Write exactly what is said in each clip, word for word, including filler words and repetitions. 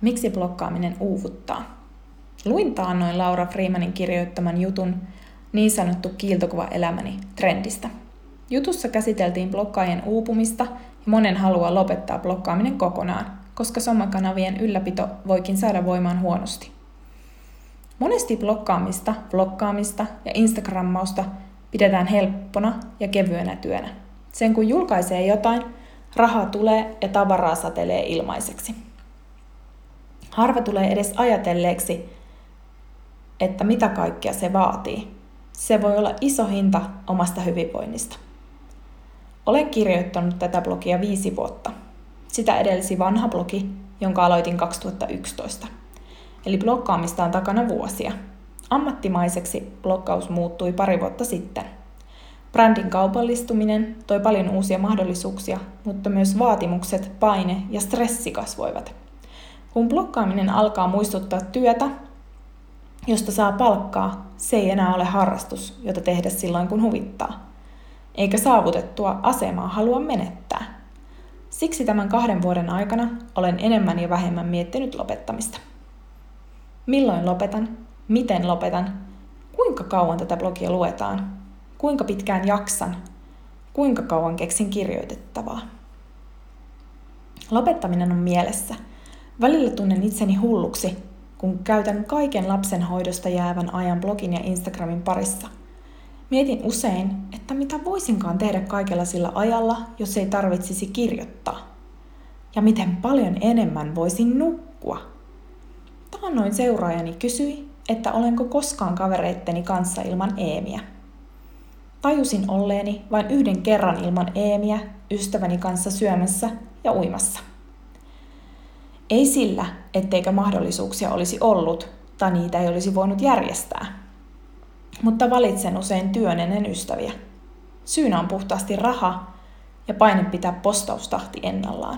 Miksi blokkaaminen uuvuttaa? Luin taannoin Laura Freemanin kirjoittaman jutun niin sanottu kiiltokuva elämäni trendistä. Jutussa käsiteltiin blokkaajien uupumista ja monen halua lopettaa blokkaaminen kokonaan, koska somekanavien ylläpito voikin saada voimaan huonosti. Monesti blokkaamista, blokkaamista ja Instagrammausta pidetään helppona ja kevyenä työnä. Sen kun julkaisee jotain, rahaa tulee ja tavaraa satelee ilmaiseksi. Harva tulee edes ajatelleeksi, että mitä kaikkea se vaatii. Se voi olla iso hinta omasta hyvinvoinnista. Olen kirjoittanut tätä blogia viisi vuotta. Sitä edelsi vanha blogi, jonka aloitin kaksituhattayksitoista. Eli blokkaamista on takana vuosia. Ammattimaiseksi blokkaus muuttui pari vuotta sitten. Brändin kaupallistuminen toi paljon uusia mahdollisuuksia, mutta myös vaatimukset, paine ja stressi kasvoivat. Kun blokkaaminen alkaa muistuttaa työtä, josta saa palkkaa, se ei enää ole harrastus, jota tehdä silloin kun huvittaa. Eikä saavutettua asemaa halua menettää. Siksi tämän kahden vuoden aikana olen enemmän ja vähemmän miettinyt lopettamista. Milloin lopetan? Miten lopetan? Kuinka kauan tätä blogia luetaan? Kuinka pitkään jaksan? Kuinka kauan keksin kirjoitettavaa? Lopettaminen on mielessä. Välillä tunnen itseni hulluksi, kun käytän kaiken lapsenhoidosta jäävän ajan blogin ja Instagramin parissa. Mietin usein, että mitä voisinkaan tehdä kaikella sillä ajalla, jos ei tarvitsisi kirjoittaa. Ja miten paljon enemmän voisin nukkua. Taannoin seuraajani kysyi, että olenko koskaan kavereitteni kanssa ilman Eemiä. Tajusin olleeni vain yhden kerran ilman Eemiä ystäväni kanssa syömässä ja uimassa. Ei sillä, etteikö mahdollisuuksia olisi ollut tai niitä ei olisi voinut järjestää. Mutta valitsen usein työn ennen ystäviä. Syynä on puhtaasti raha ja paine pitää postaustahti ennallaan.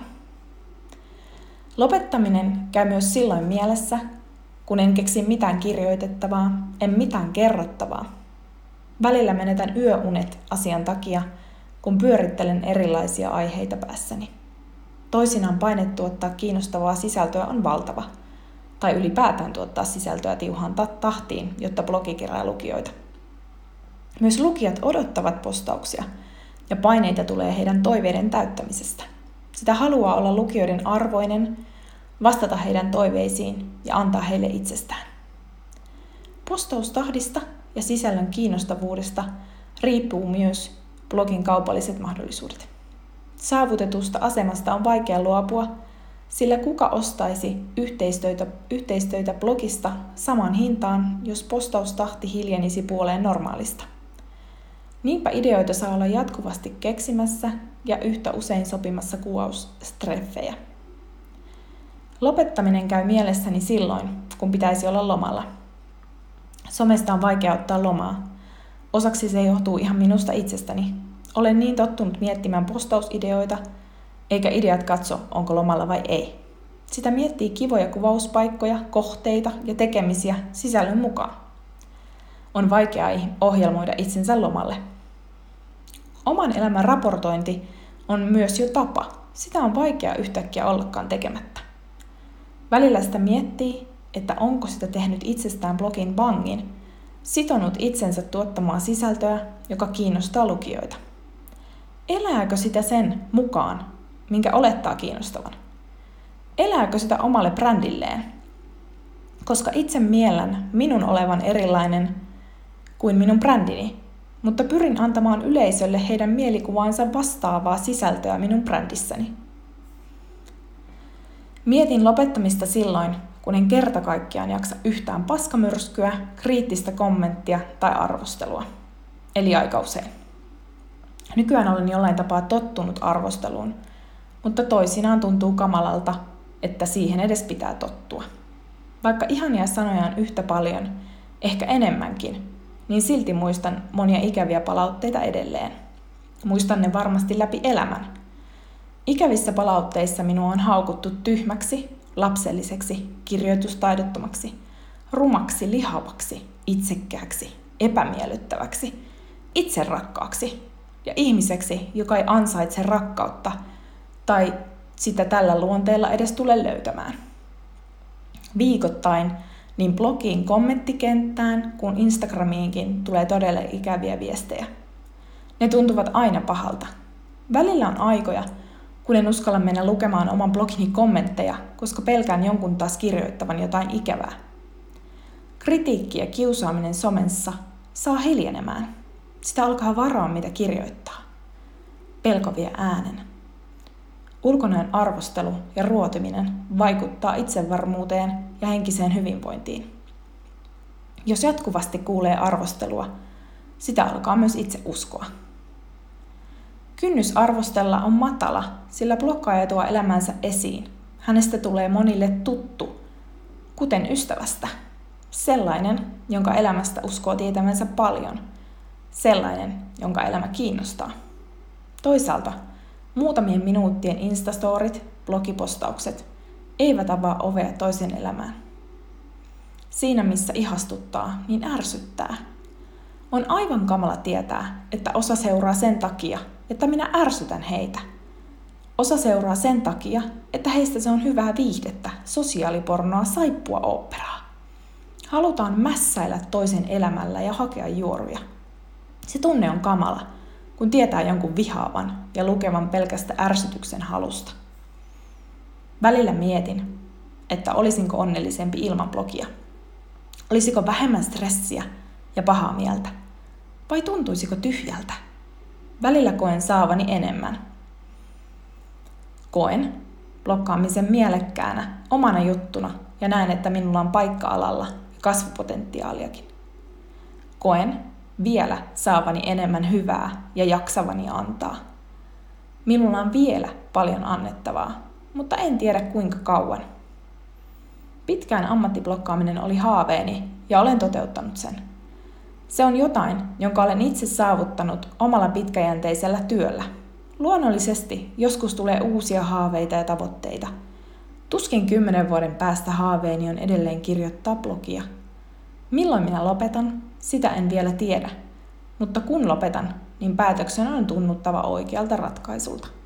Lopettaminen käy myös silloin mielessä, kun en keksi mitään kirjoitettavaa, en mitään kerrottavaa. Välillä menetän yöunet asian takia, kun pyörittelen erilaisia aiheita päässäni. Toisinaan paine tuottaa kiinnostavaa sisältöä on valtava, tai ylipäätään tuottaa sisältöä tiuhaan tahtiin, jotta blogi kerää lukijoita. Myös lukijat odottavat postauksia, ja paineita tulee heidän toiveiden täyttämisestä. Sitä haluaa olla lukijoiden arvoinen, vastata heidän toiveisiin ja antaa heille itsestään. Postaustahdista ja sisällön kiinnostavuudesta riippuu myös blogin kaupalliset mahdollisuudet. Saavutetusta asemasta on vaikea luopua, sillä kuka ostaisi yhteistöitä, yhteistöitä blogista saman hintaan, jos postaustahti hiljenisi puoleen normaalista. Niinpä ideoita saa olla jatkuvasti keksimässä ja yhtä usein sopimassa kuvaustreffejä. Lopettaminen käy mielessäni silloin, kun pitäisi olla lomalla. Somesta on vaikea ottaa lomaa. Osaksi se johtuu ihan minusta itsestäni. Olen niin tottunut miettimään postausideoita, eikä ideat katso, onko lomalla vai ei. Sitä miettii kivoja kuvauspaikkoja, kohteita ja tekemisiä sisällön mukaan. On vaikeaa ohjelmoida itsensä lomalle. Oman elämän raportointi on myös jo tapa. Sitä on vaikea yhtäkkiä ollakaan tekemättä. Välillä sitä miettii, että onko sitä tehnyt itsestään blogin vangin, sitonut itsensä tuottamaan sisältöä, joka kiinnostaa lukijoita. Elääkö sitä sen mukaan, minkä olettaa kiinnostavan? Elääkö sitä omalle brändilleen? Koska itse miellän minun olevan erilainen kuin minun brändini, mutta pyrin antamaan yleisölle heidän mielikuvaansa vastaavaa sisältöä minun brändissäni. Mietin lopettamista silloin, kun en kerta kaikkiaan jaksa yhtään paskamyrskyä, kriittistä kommenttia tai arvostelua. Eli aika usein. Nykyään olen jollain tapaa tottunut arvosteluun, mutta toisinaan tuntuu kamalalta, että siihen edes pitää tottua. Vaikka ihania sanoja on yhtä paljon, ehkä enemmänkin, niin silti muistan monia ikäviä palautteita edelleen. Muistan ne varmasti läpi elämän. Ikävissä palautteissa minua on haukuttu tyhmäksi, lapselliseksi, kirjoitustaidottomaksi, rumaksi, lihavaksi, itsekkääksi, epämiellyttäväksi, itserakkaaksi ja ihmiseksi, joka ei ansaitse rakkautta tai sitä tällä luonteella edes tule löytämään. Viikoittain niin blogiin kommenttikenttään kuin Instagramiinkin tulee todella ikäviä viestejä. Ne tuntuvat aina pahalta. Välillä on aikoja, kun en uskalla mennä lukemaan oman blogini kommentteja, koska pelkään jonkun taas kirjoittavan jotain ikävää. Kritiikki ja kiusaaminen somessa saa hiljenemään. Sitä alkaa varoa, mitä kirjoittaa. Pelko vie äänen. Ulkonäön arvostelu ja ruotiminen vaikuttaa itsevarmuuteen ja henkiseen hyvinvointiin. Jos jatkuvasti kuulee arvostelua, sitä alkaa myös itse uskoa. Kynnys arvostella on matala, sillä bloggaaja tuo elämänsä esiin. Hänestä tulee monille tuttu, kuten ystävästä. Sellainen, jonka elämästä uskoo tietämänsä paljon. Sellainen, jonka elämä kiinnostaa. Toisaalta muutamien minuuttien instastorit, blogipostaukset eivät avaa ovea toisen elämään. Siinä missä ihastuttaa, niin ärsyttää. On aivan kamala tietää, että osa seuraa sen takia, että minä ärsytän heitä. Osa seuraa sen takia, että heistä se on hyvää viihdettä, sosiaalipornoa, saippua oopperaa. Halutaan mässäillä toisen elämällä ja hakea juoruja. Se tunne on kamala, kun tietää jonkun vihaavan ja lukevan pelkästä ärsytyksen halusta. Välillä mietin, että olisinko onnellisempi ilman blogia. Olisiko vähemmän stressiä ja pahaa mieltä? Vai tuntuisiko tyhjältä? Välillä koen saavani enemmän. Koen bloggaamisen mielekkäänä, omana juttuna ja näen, että minulla on paikka alalla ja kasvupotentiaaliakin. Koen vielä saavani enemmän hyvää ja jaksavani antaa. Minulla on vielä paljon annettavaa, mutta en tiedä kuinka kauan. Pitkään ammattibloggaaminen oli haaveeni ja olen toteuttanut sen. Se on jotain, jonka olen itse saavuttanut omalla pitkäjänteisellä työllä. Luonnollisesti joskus tulee uusia haaveita ja tavoitteita. Tuskin kymmenen vuoden päästä haaveeni on edelleen kirjoittaa blogia. Milloin minä lopetan, sitä en vielä tiedä. Mutta kun lopetan, niin päätöksen on tunnuttava oikealta ratkaisulta.